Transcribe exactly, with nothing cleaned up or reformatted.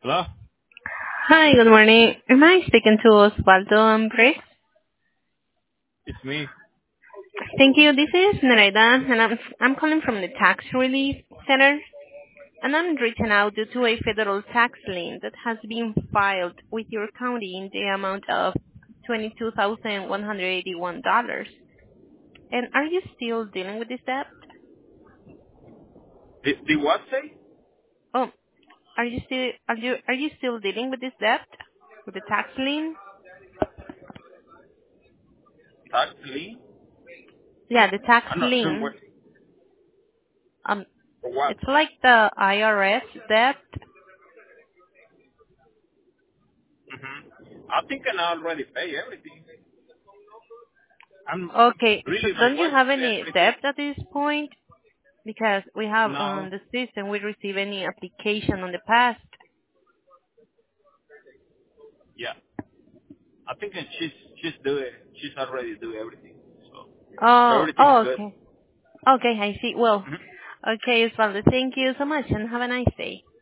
Hello? Hi, good morning. Am I speaking to Osvaldo Ambres? It's me. Thank you. This is Nereida, and I'm I'm calling from the Tax Relief Center, and I'm reaching out due to a federal tax lien that has been filed with your county in the amount of twenty-two thousand one hundred eighty-one dollars. And are you still dealing with this debt? The, the what say? Oh, are you still are you are you still dealing with this debt, with the tax lien? Tax lien? Yeah, the tax I'm not sure what, lien. Um, for what. it's like the I R S debt. hmm I think I already pay everything. I'm Okay, so really my don't you wife have pay any everything. debt at this point? Because we have No. on the system, we receive any application on the past. Yeah. I think that she's she's doing she's already do everything. So so Oh, everything's oh, good. okay. Okay, I see. Well, hmm okay, Osvaldo, thank you so much and have a nice day.